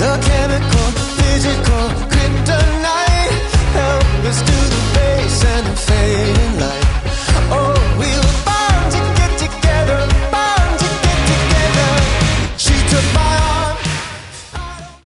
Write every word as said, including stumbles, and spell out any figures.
The chemical, physical, kryptonite. Help us to the base and fade.